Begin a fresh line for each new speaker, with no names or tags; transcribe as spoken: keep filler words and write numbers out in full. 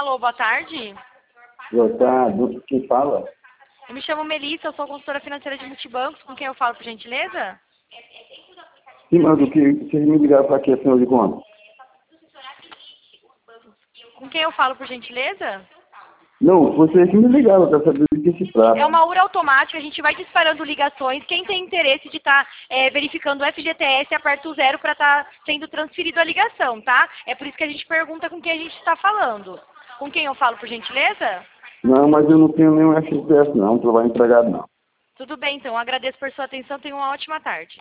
Alô, boa tarde.
Boa tarde, quem fala?
Eu me chamo Melissa, eu sou consultora financeira de multibancos. Com quem eu falo, por gentileza?
Sim, mas o que vocês me ligaram para quê, senhor de conta?
Com quem eu falo, por gentileza?
Não, vocês que me ligaram para saber do que se trata.
É uma U R automática, a gente vai disparando ligações. Quem tem interesse de estar é, verificando o F G T S, aperta o zero para estar sendo transferido a ligação, tá? É por isso que a gente pergunta com quem a gente está falando. Com quem eu falo, por gentileza?
Não, mas eu não tenho nenhum F G T S não, trabalho empregado não.
Tudo bem, então. Agradeço por sua atenção. Tenha uma ótima tarde.